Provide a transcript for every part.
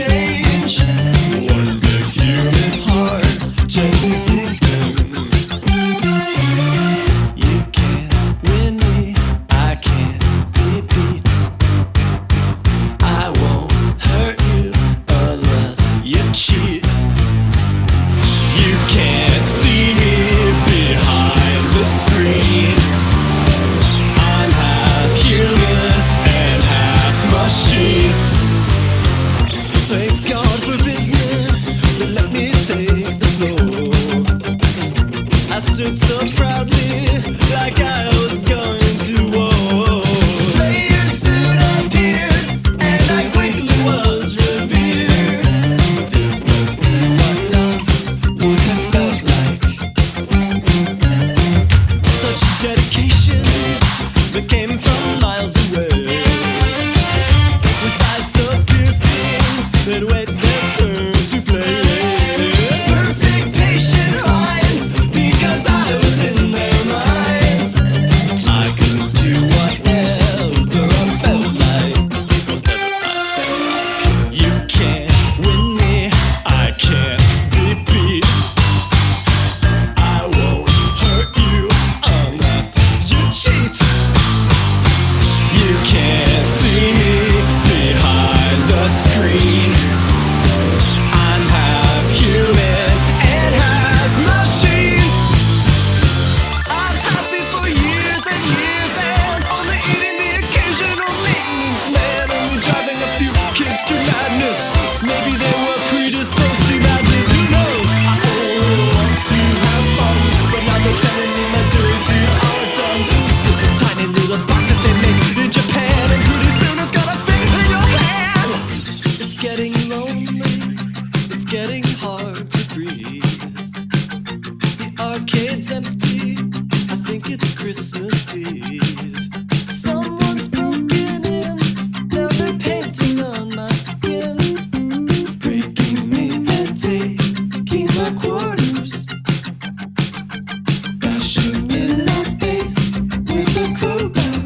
change. One big human heart gently beating. You can't win me, I can't be beat. I won't hurt you unless you cheat. You can't see me behind the screen. I'm half human and half machine. Thank God for business that let me take the floor. I stood so proudly like I was going to war. Player soon appeared and I quickly was revered. This must be what love would have felt like. Such dedication that came from miles away, with eyes so piercing that wait their turn to play. Perfect patient lines because I was in their minds. I could do whatever I felt like. You can't win me, I can't be beat. I won't hurt you unless you cheat. You can't see me behind the screen. I'm half human and half machine. I'm happy for years and years and only eating the occasional maintenance man, only driving a few kids to madness. Maybe they were predisposed to madness, who knows? I only want to have fun, but now they're telling me my days here are done. There's a tiny little box that they make in Japan, and pretty soon it's gonna fit in your hand. It's getting lonely, it's getting hard to breathe. The arcade's empty, I think it's Christmas Eve. Someone's broken in, now they're painting on my skin, breaking me and taking my quarters, bashing in my face with a crowbar,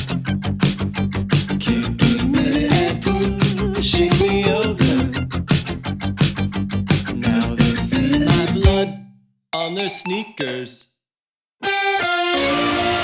kicking me and pushing me over. Now they see my blood on their sneakers.